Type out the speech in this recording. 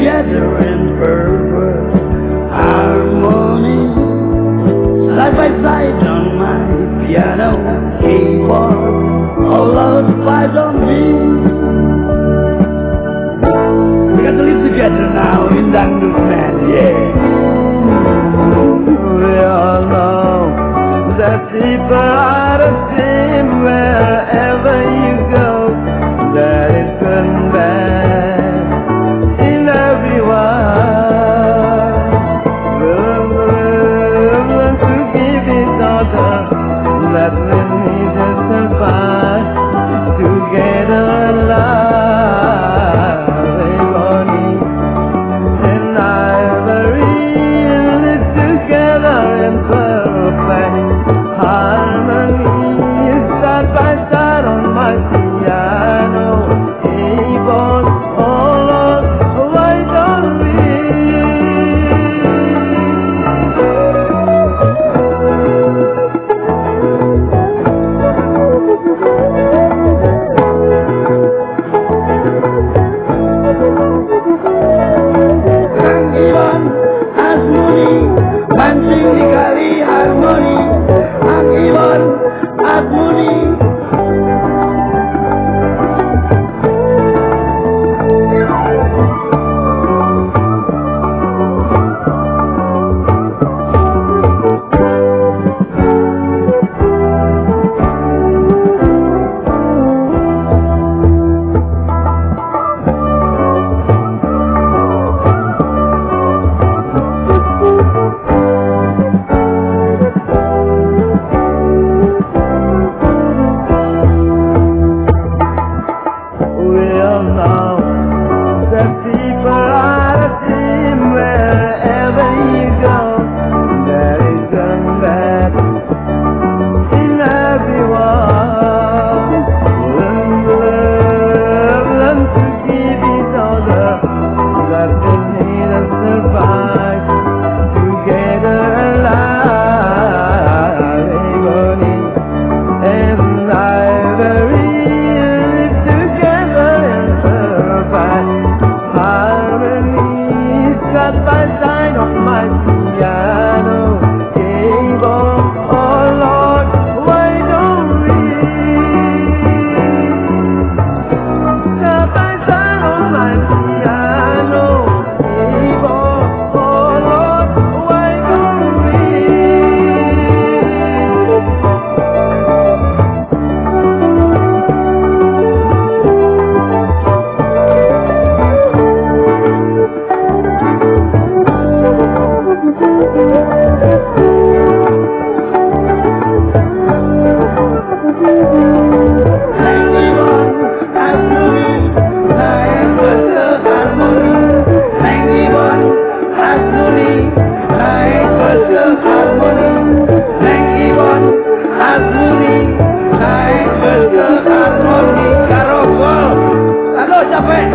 together in perfect harmony, side by side on my piano keyboard, all those vibes on me. We got to live together now in Dangdut, man, yeah. We all know that people are the same wherever you go. There is good and bad in everyone. Learn to give each other that we need to survive together alive. Ebony and ivory live together in perfect harmony, side by side on my piano keyboard. Oh Lord, why don't we? Anggiwan Asmuni mancing di kali harmoni. Anggiwan Asmuni. We all know that people are the same wherever you go. There is good and bad in everyone. Learn to give each other that we need to survive together alive. Ebony and ivory live together in perfect harmony, side by side on my piano keyboard. Oh Lord, why don't we? Side by side on my piano keyboard. Oh Lord, why don't we? Anggiwan Asmuni naik berseharmoni. Anggiwan Asmuni naik berseharmoni. Anggiwan Asmuni naik berseharmoni. Karo gol. Aduh capek.